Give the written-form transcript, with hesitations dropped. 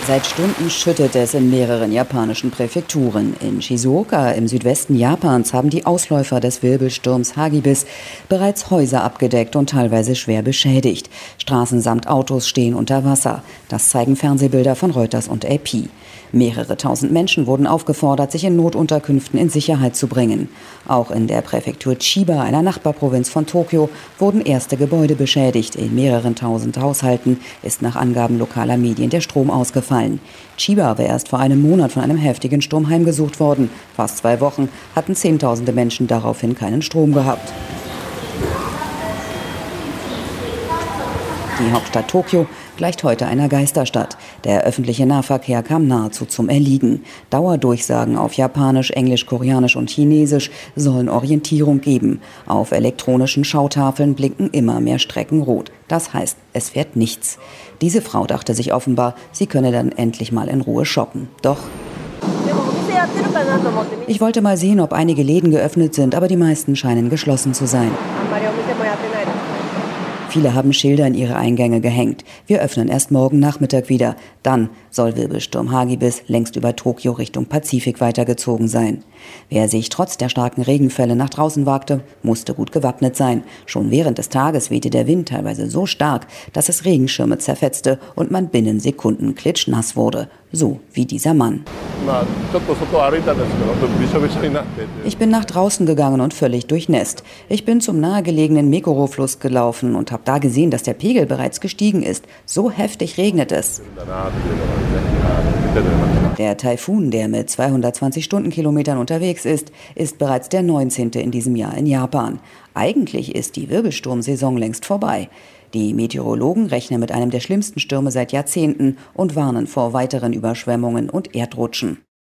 Seit Stunden schüttet es in mehreren japanischen Präfekturen. In Shizuoka im Südwesten Japans haben die Ausläufer des Wirbelsturms Hagibis bereits Häuser abgedeckt und teilweise schwer beschädigt. Straßen samt Autos stehen unter Wasser. Das zeigen Fernsehbilder von Reuters und AP. Mehrere tausend Menschen wurden aufgefordert, sich in Notunterkünften in Sicherheit zu bringen. Auch in der Präfektur Chiba, einer Nachbarprovinz von Tokio, wurden erste Gebäude beschädigt. In mehreren tausend Haushalten ist nach Angaben lokaler Medien der Strom ausgefallen. Chiba war erst vor einem Monat von einem heftigen Sturm heimgesucht worden. Fast 2 Wochen hatten Zehntausende Menschen daraufhin keinen Strom gehabt. Die Hauptstadt Tokio gleicht heute einer Geisterstadt. Der öffentliche Nahverkehr kam nahezu zum Erliegen. Dauerdurchsagen auf Japanisch, Englisch, Koreanisch und Chinesisch sollen Orientierung geben. Auf elektronischen Schautafeln blinken immer mehr Strecken rot. Das heißt, es fährt nichts. Diese Frau dachte sich offenbar, sie könne dann endlich mal in Ruhe shoppen. Doch ich wollte mal sehen, ob einige Läden geöffnet sind, aber die meisten scheinen geschlossen zu sein. Viele haben Schilder in ihre Eingänge gehängt. Wir öffnen erst morgen Nachmittag wieder. Dann soll Wirbelsturm Hagibis längst über Tokio Richtung Pazifik weitergezogen sein. Wer sich trotz der starken Regenfälle nach draußen wagte, musste gut gewappnet sein. Schon während des Tages wehte der Wind teilweise so stark, dass es Regenschirme zerfetzte und man binnen Sekunden klitschnass wurde. So wie dieser Mann. Ich bin nach draußen gegangen und völlig durchnässt. Ich bin zum nahegelegenen Meguro-Fluss gelaufen und habe da gesehen, dass der Pegel bereits gestiegen ist. So heftig regnet es. Der Taifun, der mit 220 Stundenkilometern unterwegs ist bereits der 19. in diesem Jahr in Japan. Eigentlich ist die Wirbelsturmsaison längst vorbei. Die Meteorologen rechnen mit einem der schlimmsten Stürme seit Jahrzehnten und warnen vor weiteren Überschwemmungen und Erdrutschen.